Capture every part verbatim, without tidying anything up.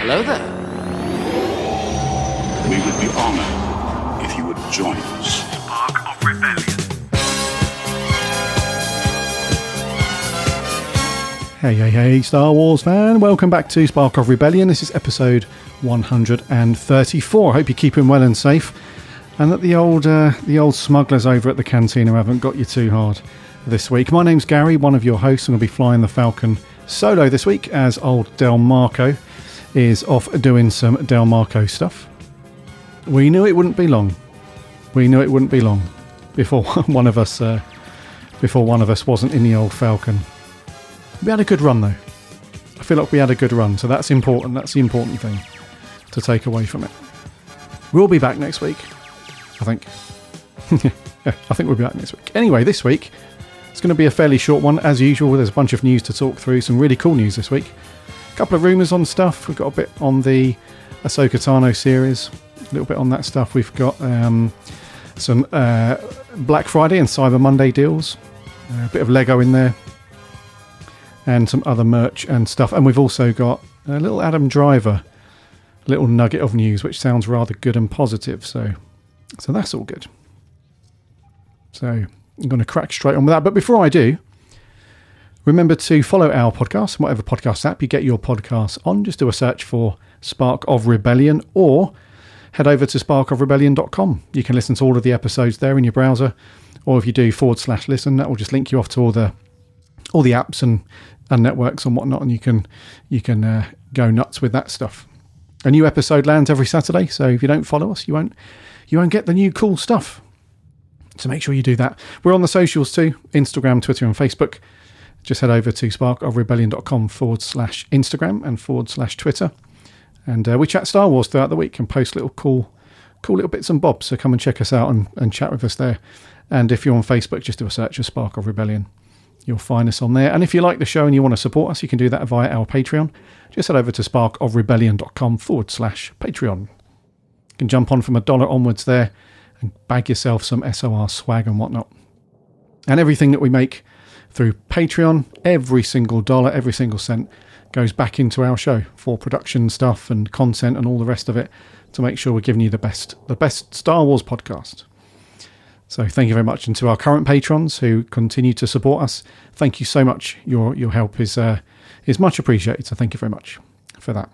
Hello there. We would be honored if you would join us. Spark of Rebellion. Hey, hey, hey, Star Wars fan. Welcome back to Spark of Rebellion. This is episode one hundred thirty-four. I hope you're keeping well and safe, and that the old uh, the old smugglers over at the cantina haven't got you too hard this week. My name's Gary, one of your hosts, and I'll be flying the Falcon solo this week as old Del Marco is off doing some Del Marco stuff. We knew it wouldn't be long. We knew it wouldn't be long before one of us uh, before one of us wasn't in the old Falcon. We had a good run though. I feel like we had a good run, so that's important. That's the important thing to take away from it. We'll be back next week, I think. yeah, I think we'll be back next week. Anyway, this week it's going to be a fairly short one as usual. There's a bunch of news to talk through. Some really cool news this week. A couple of rumours on stuff. We've got a bit on the Ahsoka Tano series. A little bit on that stuff. We've got um, some uh, Black Friday and Cyber Monday deals. Uh, a bit of Lego in there. And some other merch and stuff. And we've also got a little Adam Driver little nugget of news, which sounds rather good and positive. So so that's all good. So I'm going to crack straight on with that. But before I do, remember to follow our podcast, whatever podcast app you get your podcasts on. Just do a search for Spark of Rebellion or head over to spark of rebellion dot com. You can listen to all of the episodes there in your browser. Or if you do forward slash listen, that will just link you off to all the all the apps and and networks and whatnot, and you can you can uh, go nuts with that stuff. A new episode lands every Saturday, so if you don't follow us, you won't you won't get the new cool stuff. So make sure you do that. We're on the socials too: Instagram, Twitter, and Facebook. Just head over to spark of rebellion dot com forward slash Instagram and forward slash Twitter, and uh, we chat Star Wars throughout the week and post little cool cool little bits and bobs. So come and check us out and, and chat with us there. And if you're on Facebook, just do a search for Spark of Rebellion. You'll find us on there. And if you like the show and you want to support us, you can do that via our Patreon. Just head over to spark of rebellion dot com forward slash Patreon. You can jump on from a dollar onwards there and bag yourself some S O R swag and whatnot. And everything that we make through Patreon, every single dollar, every single cent goes back into our show for production stuff and content and all the rest of it to make sure we're giving you the best, the best Star Wars podcast. So thank you very much. And to our current patrons who continue to support us, thank you so much. Your your help is uh, is much appreciated. So thank you very much for that.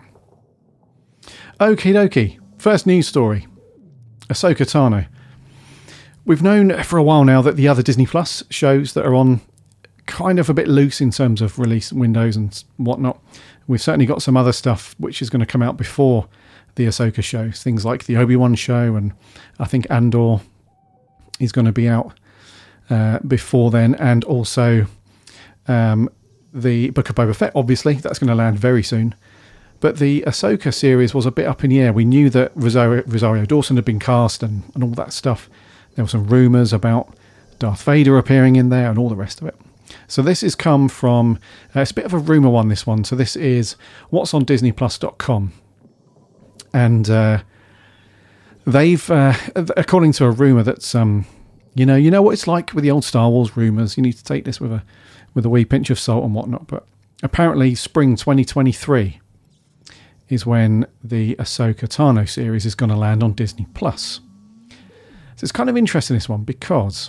Okie dokie. First news story. Ahsoka Tano. We've known for a while now that the other Disney Plus shows that are on kind of a bit loose in terms of release windows and whatnot. We've certainly got some other stuff which is going to come out before the Ahsoka shows. Things like the Obi-Wan show, and I think Andor is going to be out uh, before then, and also um, the Book of Boba Fett, obviously, that's going to land very soon. But the Ahsoka series was a bit up in the air. We knew that Rosario, Rosario Dawson had been cast and, and all that stuff. There were some rumours about Darth Vader appearing in there and all the rest of it. So this has come from, uh, it's a bit of a rumour one, this one. So this is what's on disney plus dot com. And uh, They've, uh, according to a rumor that's, um, you know, you know what it's like with the old Star Wars rumors. You need to take this with a, with a wee pinch of salt and whatnot. But apparently, spring twenty twenty-three is when the Ahsoka Tano series is going to land on Disney Plus. So it's kind of interesting, this one, because,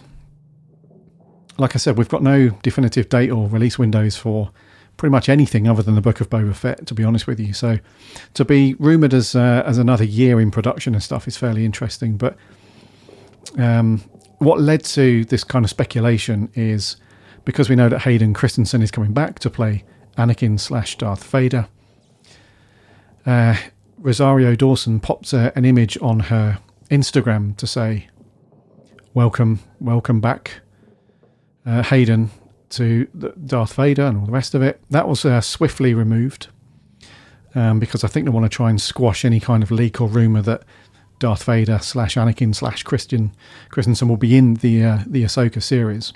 like I said, we've got no definitive date or release windows for pretty much anything other than the Book of Boba Fett, to be honest with you. So to be rumoured as uh, as another year in production and stuff is fairly interesting. But um, what led to this kind of speculation is because we know that Hayden Christensen is coming back to play Anakin slash Darth Vader. Uh, Rosario Dawson popped uh, an image on her Instagram to say, welcome, welcome back, uh, Hayden, to Darth Vader and all the rest of it. That was uh, swiftly removed um, because I think they want to try and squash any kind of leak or rumour that Darth Vader slash Anakin slash Christian Christensen will be in the uh, the Ahsoka series.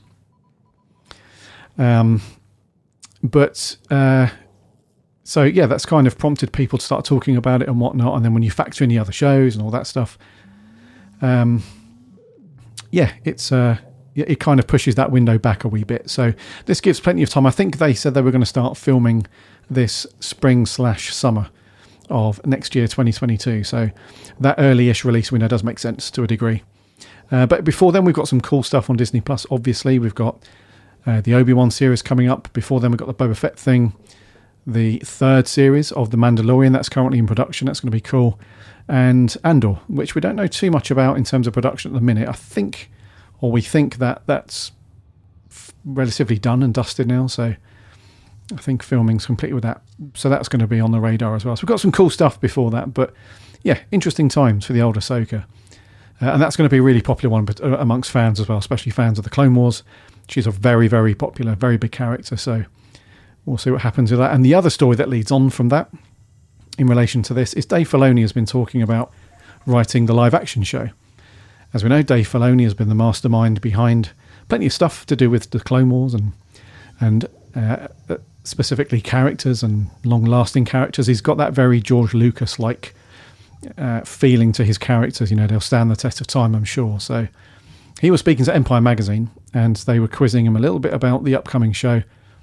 Um, but uh, so yeah, that's kind of prompted people to start talking about it and whatnot. And then when you factor in the other shows and all that stuff, um, yeah, it's uh, it kind of pushes that window back a wee bit. So this gives plenty of time. I think they said they were going to start filming this spring slash summer of next year, twenty twenty-two. So that early-ish release window does make sense to a degree. Uh, but before then, we've got some cool stuff on Disney Plus. Obviously, we've got uh, the Obi-Wan series coming up. Before then, we've got the Boba Fett thing. The third series of The Mandalorian, that's currently in production. That's going to be cool. And Andor, which we don't know too much about in terms of production at the minute. I think, or we think that that's f- relatively done and dusted now. So I think filming's complete with that. So that's going to be on the radar as well. So we've got some cool stuff before that. But yeah, interesting times for the old Ahsoka. Uh, and that's going to be a really popular one but, uh, amongst fans as well, especially fans of the Clone Wars. She's a very, very popular, very big character. So we'll see what happens with that. And the other story that leads on from that in relation to this is Dave Filoni has been talking about writing the live action show. As we know, Dave Filoni has been the mastermind behind plenty of stuff to do with the Clone Wars and and uh, specifically characters and long-lasting characters. He's got that very George Lucas-like uh, feeling to his characters. You know, they'll stand the test of time, I'm sure. So he was speaking to Empire Magazine, and they were quizzing him a little bit about the upcoming show.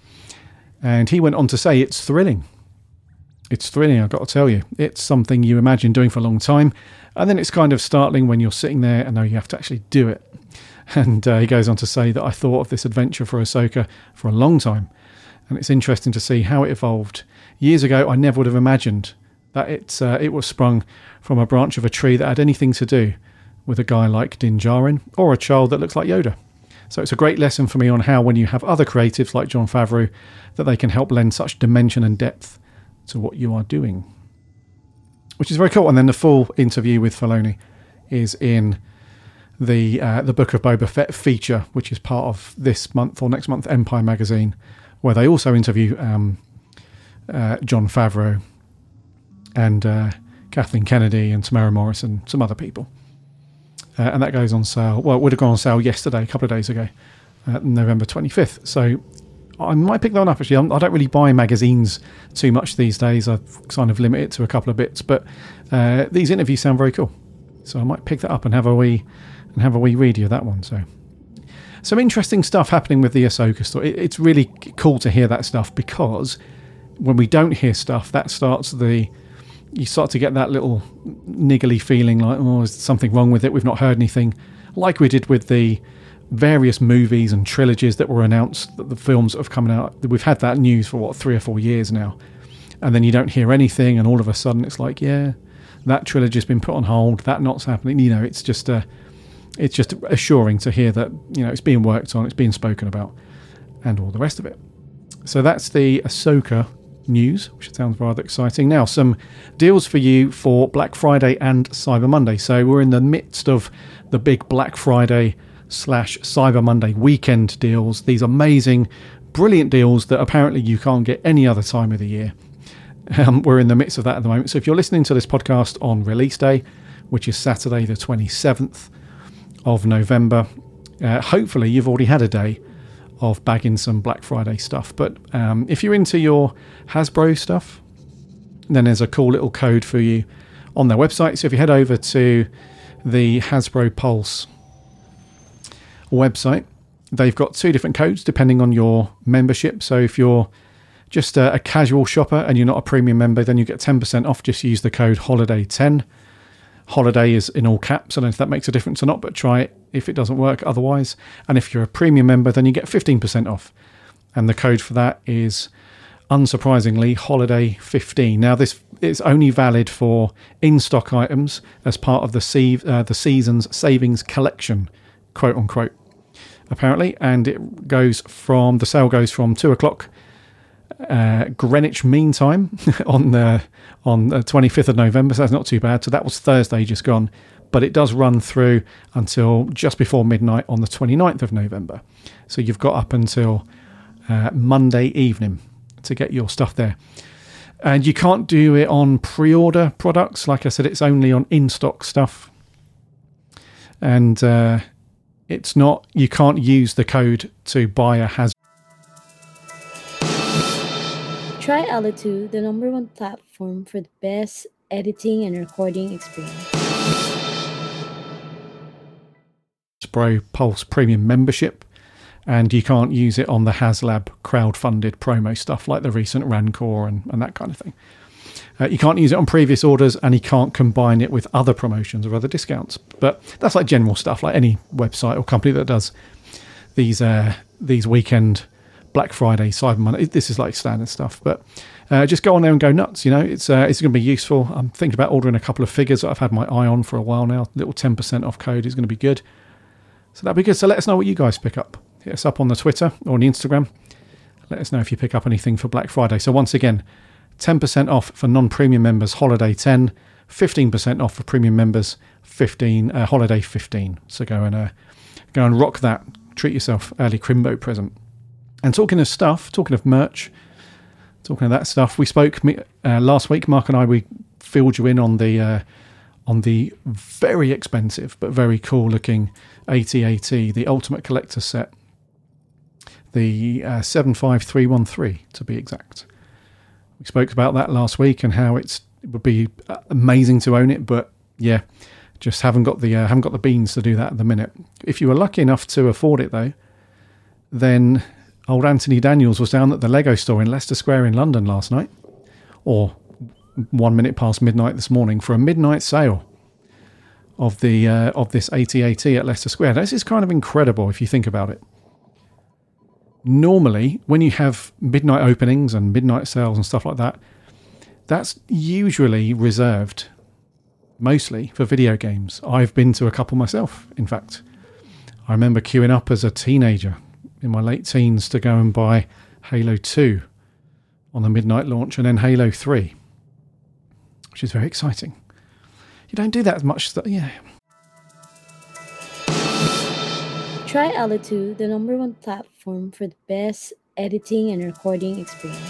And he went on to say it's thrilling. It's thrilling, I've got to tell you. It's something you imagine doing for a long time, and then it's kind of startling when you're sitting there and know you have to actually do it. And uh, he goes on to say that I thought of this adventure for Ahsoka for a long time, and it's interesting to see how it evolved. Years ago, I never would have imagined that it, uh, it was sprung from a branch of a tree that had anything to do with a guy like Din Djarin or a child that looks like Yoda. So it's a great lesson for me on how when you have other creatives like Jon Favreau, that they can help lend such dimension and depth to what you are doing, which is very cool. And then the full interview with Filoni is in the uh, the Book of Boba Fett feature, which is part of this month or next month Empire Magazine, where they also interview um, uh, Jon Favreau and uh, Kathleen Kennedy and Tamara Morrison, some other people. Uh, and that goes on sale. Well, it would have gone on sale yesterday, a couple of days ago, uh, November twenty-fifth. So I might pick that one up, actually. I'm, I don't really buy magazines too much these days. I've kind of limited it to a couple of bits. But uh, these interviews sound very cool. So I might pick that up and have a wee, and have a wee read of that one. So some interesting stuff happening with the Ahsoka story. It, it's really cool to hear that stuff, because when we don't hear stuff, that starts the... You start to get that little niggly feeling like, oh, is something wrong with it? We've not heard anything. Like we did with the various movies and trilogies that were announced, that the films that have come out. We've had that news for, what, three or four years now. And then you don't hear anything, and all of a sudden it's like, yeah, that trilogy's been put on hold, that not's happening. You know, it's just uh, it's just assuring to hear that, you know, it's being worked on, it's being spoken about, and all the rest of it. So that's the Ahsoka news, which sounds rather exciting. Now, some deals for you for Black Friday and Cyber Monday. So we're in the midst of the big Black Friday slash Cyber Monday weekend deals. These amazing, brilliant deals that apparently you can't get any other time of the year. Um, we're in the midst of that at the moment. So if you're listening to this podcast on release day, which is Saturday the twenty-seventh of November, uh, hopefully you've already had a day of bagging some Black Friday stuff. But um, if you're into your Hasbro stuff, then there's a cool little code for you on their website. So if you head over to the Hasbro Pulse website, they've got two different codes depending on your membership. So if you're just a, a casual shopper and you're not a premium member, then you get ten percent off. Just use the code holiday ten. Holiday is in all caps. I don't know if that makes a difference or not, but try it if it doesn't work otherwise. And if you're a premium member, then you get fifteen percent off. And the code for that is, unsurprisingly, holiday fifteen. Now, this is only valid for in-stock items as part of the, se- uh, the season's savings collection, quote unquote, apparently. And it goes from, the sale goes from two o'clock uh, Greenwich Mean Time on the on the twenty-fifth of November, so that's not too bad. So that was Thursday just gone, but it does run through until just before midnight on the twenty-ninth of November. So you've got up until uh, Monday evening to get your stuff there. And you can't do it on pre-order products. Like I said, it's only on in-stock stuff. And uh, it's not, you can't use the code to buy a Hasbro. Try Alitu, the number one platform for the best editing and recording experience. Hasbro Pulse Premium membership, and you can't use it on the HasLab crowd-funded promo stuff like the recent Rancor and, and that kind of thing. Uh, you can't use it on previous orders, and you can't combine it with other promotions or other discounts. But that's like general stuff, like any website or company that does these uh, these weekend Black Friday, Cyber Monday. This is like standard stuff. But uh, just go on there and go nuts. You know, it's uh, it's going to be useful. I'm thinking about ordering a couple of figures that I've had my eye on for a while now. Little ten percent off code is going to be good. So that'd be good. So let us know what you guys pick up. Hit us up on the Twitter or on the Instagram. Let us know if you pick up anything for Black Friday. So once again, ten percent off for non-premium members, holiday ten, fifteen percent off for premium members, fifteen, uh, holiday fifteen. So go and uh, go and rock that. Treat yourself, early Crimbo present. And talking of stuff, talking of merch, talking of that stuff, we spoke uh, last week. Mark and I, we filled you in on the uh, on the very expensive but very cool looking A T A T, the Ultimate Collector set, the uh, seven five three one three to be exact. We spoke about that last week and how it's, it would be amazing to own it, but yeah, just haven't got the uh, haven't got the beans to do that at the minute. If you were lucky enough to afford it though, then old Anthony Daniels was down at the Lego store in Leicester Square in London last night, or one minute past midnight this morning, for a midnight sale of the uh, of this A T A T at Leicester Square. This is kind of incredible if you think about it. Normally, when you have midnight openings and midnight sales and stuff like that, that's usually reserved mostly for video games. I've been to a couple myself, in fact. I remember queuing up as a teenager in my late teens to go and buy Halo two on the midnight launch, and then Halo three, which is very exciting. You don't do that as much. St- yeah. Try Alitu, the number one platform for the best editing and recording experience.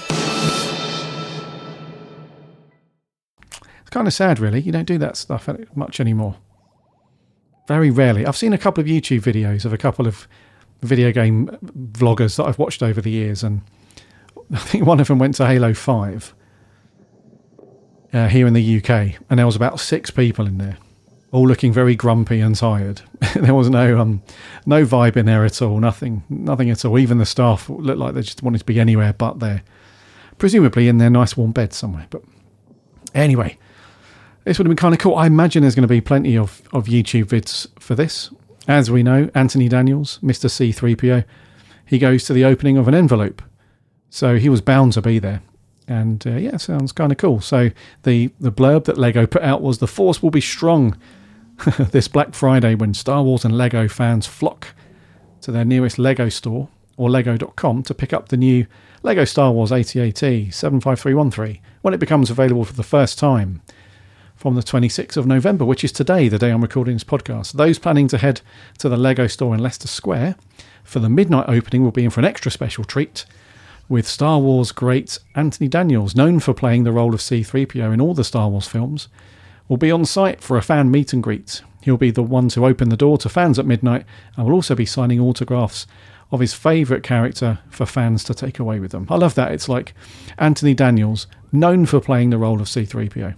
It's kind of sad, really. You don't do that stuff much anymore. Very rarely. I've seen a couple of YouTube videos of a couple of video game vloggers that I've watched over the years, and I think one of them went to Halo five uh, here in the U K, and there was about six people in there, all looking very grumpy and tired. There was no um, no vibe in there at all, nothing, nothing at all. Even the staff looked like they just wanted to be anywhere but there, presumably in their nice warm bed somewhere. But anyway, this would have been kind of cool. I imagine there's going to be plenty of, of YouTube vids for this. As we know, Anthony Daniels, Mister C three P O, he goes to the opening of an envelope. So he was bound to be there. And uh, yeah, sounds kind of cool. So the, the blurb that Lego put out was, "The Force will be strong this Black Friday when Star Wars and Lego fans flock to their nearest Lego store or lego dot com to pick up the new Lego Star Wars A T A T seven five three one three when it becomes available for the first time from the twenty-sixth of November, which is today, the day I'm recording this podcast. Those planning to head to the Lego store in Leicester Square for the midnight opening will be in for an extra special treat with Star Wars great Anthony Daniels, known for playing the role of C three P O in all the Star Wars films, will be on site for a fan meet and greet. He'll be the one to open the door to fans at midnight and will also be signing autographs of his favourite character for fans to take away with them. I love that. It's like Anthony Daniels, known for playing the role of C three P O.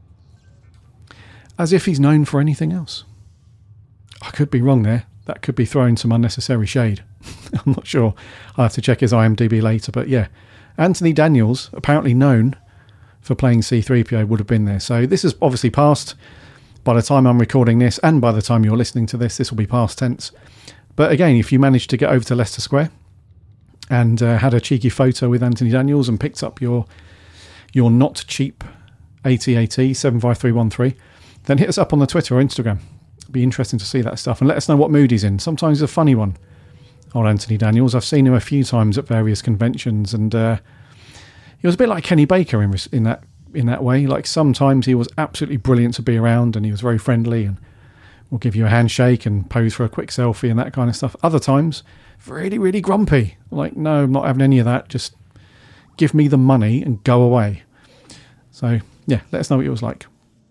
As if he's known for anything else. I could be wrong there. That could be throwing some unnecessary shade. I'm not sure. I'll have to check his I M D B later. But yeah, Anthony Daniels, apparently known for playing C three P O, would have been there. So this is obviously past by the time I'm recording this, and by the time you're listening to this, this will be past tense. But again, if you managed to get over to Leicester Square and uh, had a cheeky photo with Anthony Daniels and picked up your your not cheap A T A T seven five three one three, then hit us up on the Twitter or Instagram. It'd be interesting to see that stuff, and let us know what mood he's in. Sometimes he's a funny one, old Anthony Daniels. I've seen him a few times at various conventions, and uh, he was a bit like Kenny Baker in, in that in that way. Like, sometimes he was absolutely brilliant to be around, and he was very friendly and will give you a handshake and pose for a quick selfie and that kind of stuff. Other times, really, really grumpy. Like, no, I'm not having any of that. Just give me the money and go away. So, yeah, let us know what it was like.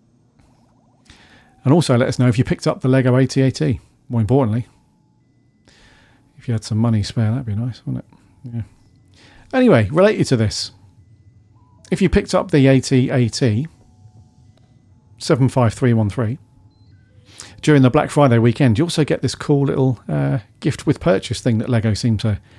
And also let us know if you picked up the Lego A T A T. More importantly, if you had some money spare, that'd be nice, wouldn't it? Yeah. Anyway, related to this, if you picked up the A T A T seven five three one three during the Black Friday weekend, you also get this cool little uh, gift with purchase thing that Lego seem to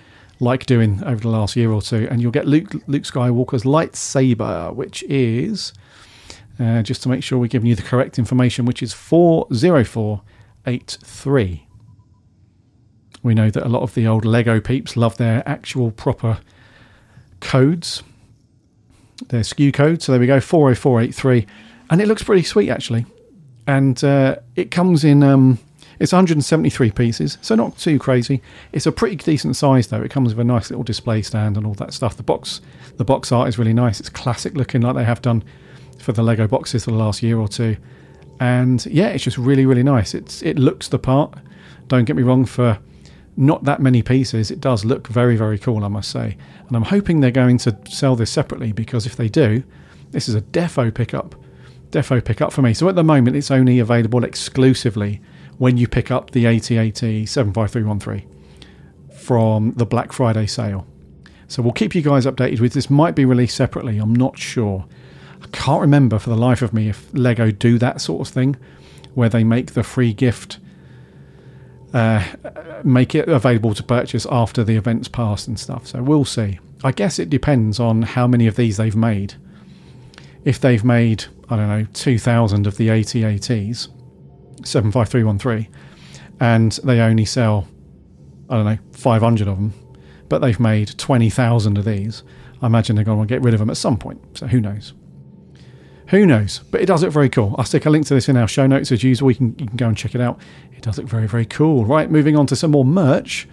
like doing over the last year or two. And you'll get Luke, Luke Skywalker's lightsaber, which is, uh, just to make sure we're giving you the correct information, which is four zero four eight three. We know that a lot of the old Lego peeps love their actual proper codes, their S K U code. So there we go, four zero four eight three. And it looks pretty sweet, actually. And uh, it comes in, um, it's one hundred seventy-three pieces, so not too crazy. It's a pretty decent size, though. It comes with a nice little display stand and all that stuff. The box the box art is really nice. It's classic looking, like they have done for the Lego boxes for the last year or two. And yeah, it's just really, really nice. It's It looks the part. Don't get me wrong, for not that many pieces, it does look very, very cool, I must say. And I'm hoping they're going to sell this separately, because if they do, this is a defo pickup. Defo pickup for me. So at the moment, it's only available exclusively when you pick up the A T A T seven five three one three from the Black Friday sale. So we'll keep you guys updated with this. Might be released separately, I'm not sure. I can't remember for the life of me if Lego do that sort of thing, where they make the free gift, uh, make it available to purchase after the event's passed and stuff. So we'll see. I guess it depends on how many of these they've made. If they've made, I don't know, two thousand of the A T A Ts, seven five three one three, and they only sell, I don't know, five hundred of them, but they've made twenty thousand of these, I imagine they're going to get rid of them at some point. So who knows? Who knows? But it does look very cool. I'll stick a link to this in our show notes as usual. You can, you can go and check it out. It does look very, very cool. Right, moving on to some more merch.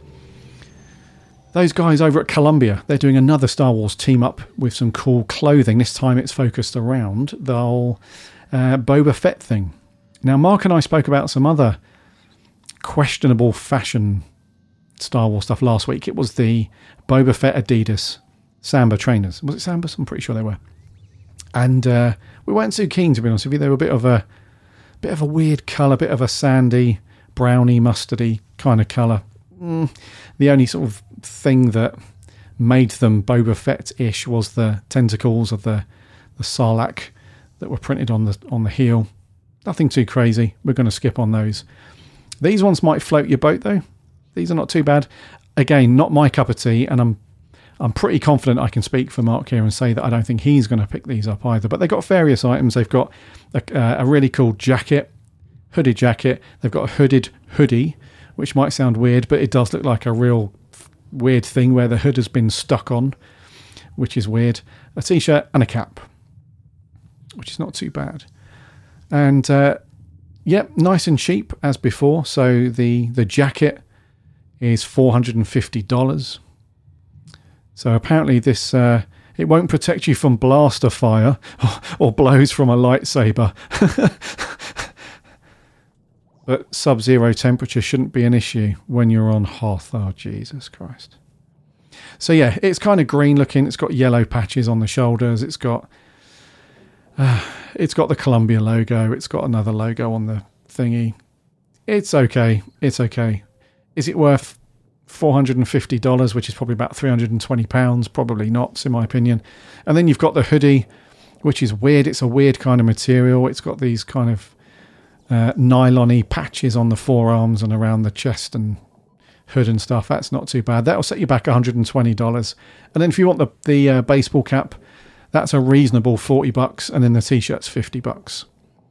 Those guys over at Columbia, they're doing another Star Wars team up with some cool clothing. This time it's focused around the whole uh, Boba Fett thing. Now, Mark and I spoke about some other questionable fashion Star Wars stuff last week. It was the Boba Fett Adidas Samba trainers. Was it Sambas? I'm pretty sure they were. And uh, we weren't too keen, to be honest with you. They were a bit of a bit of a weird colour, bit of a sandy, browny, mustardy kind of colour. Mm, the only sort of thing that made them Boba Fett-ish was the tentacles of the, the Sarlacc that were printed on the on the heel. Nothing too crazy. We're going to skip on those. These ones might float your boat, though. These are not too bad. Again, not my cup of tea, and I'm I'm pretty confident I can speak for Mark here and say that I don't think he's going to pick these up either. But they've got various items. They've got a, uh, a really cool jacket, hooded jacket. They've got a hooded hoodie, which might sound weird, but it does look like a real weird thing where the hood has been stuck on, which is weird. A t-shirt and a cap, which is not too bad. And uh, yep, nice and cheap as before. So the, the jacket is four hundred fifty dollars. So apparently this uh, it won't protect you from blaster fire or, or blows from a lightsaber. But sub-zero temperature shouldn't be an issue when you're on Hoth. Oh, Jesus Christ. So yeah, it's kind of green looking. It's got yellow patches on the shoulders. It's got uh, it's got the Columbia logo. It's got another logo on the thingy. It's okay. It's okay. Is it worth four hundred fifty dollars, which is probably about three hundred twenty pounds? Probably not, in my opinion. And then you've got the hoodie, which is weird. It's a weird kind of material. It's got these kind of uh, nylon-y patches on the forearms and around the chest and hood and stuff. That's not too bad. That'll set you back one hundred twenty dollars. And then if you want the, the uh, baseball cap, that's a reasonable forty bucks. And then the t-shirt's fifty bucks.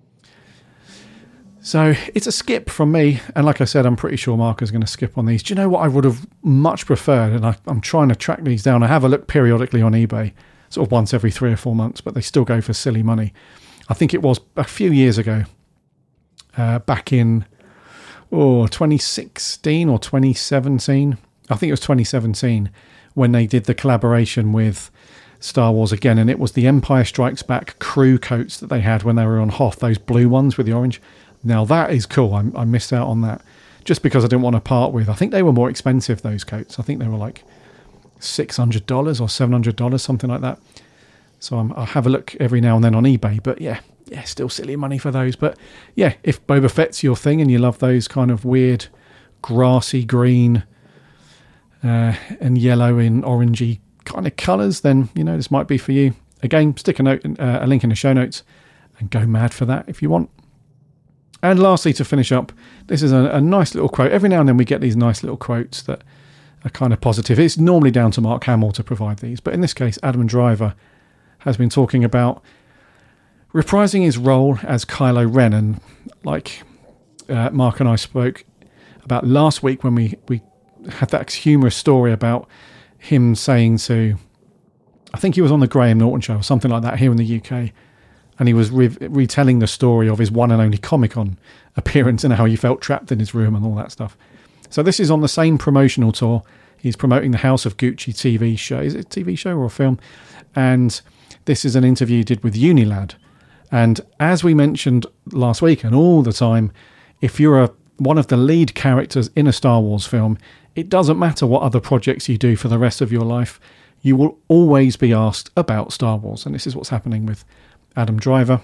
So it's a skip from me. And like I said, I'm pretty sure Mark is going to skip on these. Do you know what I would have much preferred? And I, I'm trying to track these down. I have a look periodically on eBay, sort of once every three or four months, but they still go for silly money. I think it was a few years ago, uh, back in oh, twenty sixteen or twenty seventeen. I think it was twenty seventeen when they did the collaboration with Star Wars again. And it was the Empire Strikes Back crew coats that they had when they were on Hoth, those blue ones with the orange. Now that is cool. I, I missed out on that just because I didn't want to part with. I think they were more expensive, those coats. I think they were like six hundred dollars or seven hundred dollars, something like that. So I'm, I'll have a look every now and then on eBay. But yeah, yeah, still silly money for those. But yeah, if Boba Fett's your thing and you love those kind of weird grassy green uh, and yellow and orangey kind of colours, then, you know, this might be for you. Again, stick a note, uh, a link in the show notes and go mad for that if you want. And lastly, to finish up, this is a, a nice little quote. Every now and then we get these nice little quotes that a kind of positive. It's normally down to Mark Hamill to provide these, but in this case, Adam Driver has been talking about reprising his role as Kylo Ren. And like uh, Mark and I spoke about last week when we, we had that humorous story about him saying to, I think he was on the Graham Norton show or something like that here in the U K, and he was re- retelling the story of his one and only Comic-Con appearance and how he felt trapped in his room and all that stuff. So this is on the same promotional tour. He's promoting the House of Gucci T V show. Is it a T V show or a film? And this is an interview he did with Unilad. And as we mentioned last week and all the time, if you're a, one of the lead characters in a Star Wars film, it doesn't matter what other projects you do for the rest of your life. You will always be asked about Star Wars. And this is what's happening with Adam Driver.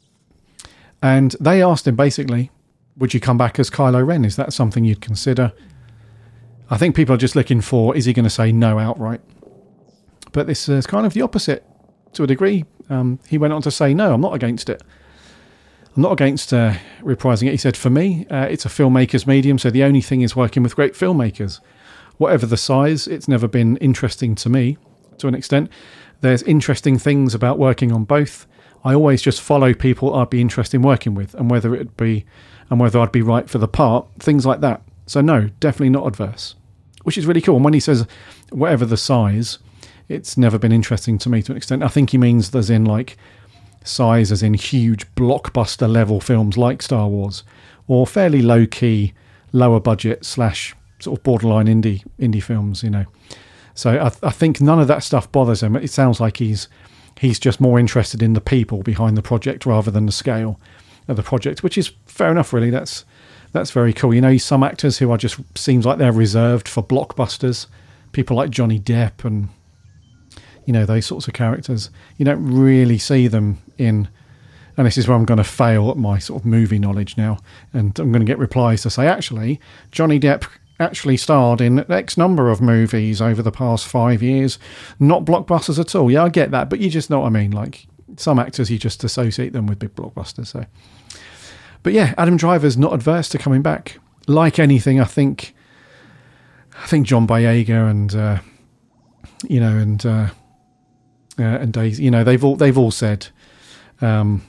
And they asked him basically, would you come back as Kylo Ren? Is that something you'd consider? I think people are just looking for, is he going to say no outright? But this is kind of the opposite to a degree. Um, he went on to say, no, I'm not against it. I'm not against uh, reprising it. He said, for me, uh, it's a filmmaker's medium, so the only thing is working with great filmmakers. Whatever the size, it's never been interesting to me, to an extent. There's interesting things about working on both. I always just follow people I'd be interested in working with, and whether it'd be, and whether I'd be right for the part, things like that. So no, definitely not adverse, which is really cool. And when he says whatever the size, it's never been interesting to me to an extent. I think he means as in like size as in huge blockbuster level films like Star Wars, or fairly low key, lower budget slash sort of borderline indie indie films, you know. So I, th- I think none of that stuff bothers him. It sounds like he's he's just more interested in the people behind the project rather than the scale of the project, which is fair enough, really. That's that's very cool. You know, some actors who are just seems like they're reserved for blockbusters, people like Johnny Depp and, you know, those sorts of characters. You don't really see them in, and this is where I'm going to fail at my sort of movie knowledge now, and I'm going to get replies to say, actually, Johnny Depp actually starred in X number of movies over the past five years, not blockbusters at all. Yeah, I get that, but you just know what I mean. Like, some actors, you just associate them with big blockbusters. So, but yeah, Adam Driver's not adverse to coming back. Like anything, I think, I think John Boyega and uh, you know, and uh, uh, and Daisy, you know, they've all they've all said, um,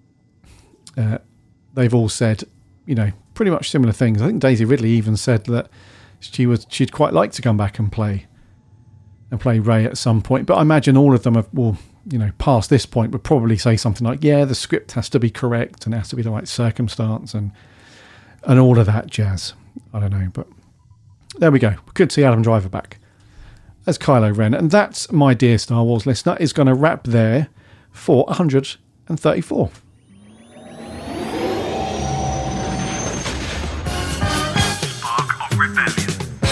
uh, they've all said, you know, pretty much similar things. I think Daisy Ridley even said that she was she'd quite like to come back and play and play Rey at some point. But I imagine all of them have, will, you know, past this point would probably say something like, yeah, the script has to be correct and it has to be the right circumstance and and all of that jazz. I don't know, but there we go. Good to see Adam Driver back as Kylo Ren. And that's, my dear Star Wars listener, is going to wrap there for one hundred thirty-four. Spark of Rebellion.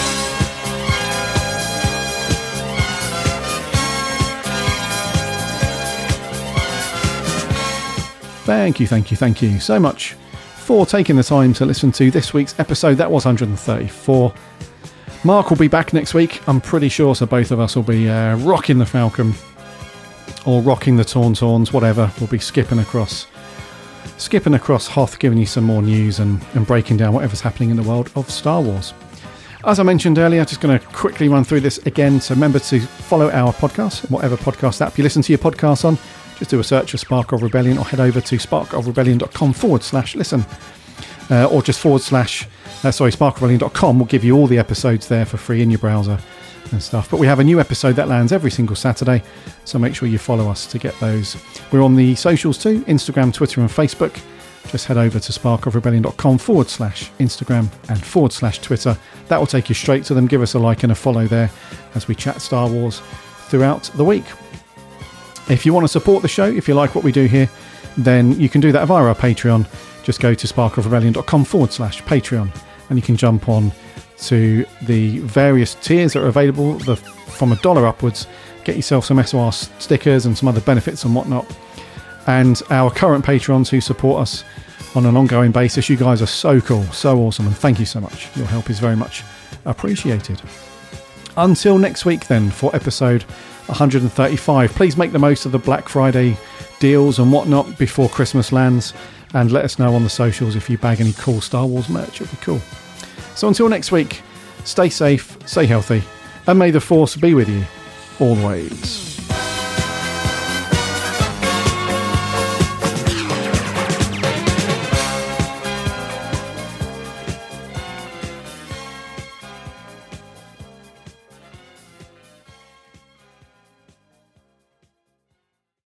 Thank you, thank you, thank you so much for taking the time to listen to this week's episode. That was one hundred thirty-four. Mark will be back next week, I'm pretty sure, so both of us will be uh, rocking the Falcon or rocking the Tauntauns, whatever. We'll be skipping across skipping across Hoth, giving you some more news and, and breaking down whatever's happening in the world of Star Wars. As I mentioned earlier, just going to quickly run through this again, so remember to follow our podcast, whatever podcast app you listen to your podcasts on. Just do a search for Spark of Rebellion or head over to sparkofrebellion.com forward slash listen. Uh, or just forward slash, uh, sorry, spark of rebellion dot com will give you all the episodes there for free in your browser and stuff. But we have a new episode that lands every single Saturday, so make sure you follow us to get those. We're on the socials too, Instagram, Twitter and Facebook. Just head over to sparkofrebellion.com forward slash Instagram and forward slash Twitter. That will take you straight to them. Give us a like and a follow there as we chat Star Wars throughout the week. If you want to support the show, if you like what we do here, then you can do that via our Patreon. Just go to sparkofrebellion.com forward slash Patreon and you can jump on to the various tiers that are available the, from a dollar upwards. Get yourself some S O R stickers and some other benefits and whatnot. And our current patrons who support us on an ongoing basis, you guys are so cool, so awesome, and thank you so much. Your help is very much appreciated. Until next week then, for episode one hundred thirty-five, please make the most of the Black Friday deals and whatnot before Christmas lands, and let us know on the socials if you bag any cool Star Wars merch. It'd be cool. So until next week, stay safe, stay healthy, and may the Force be with you always.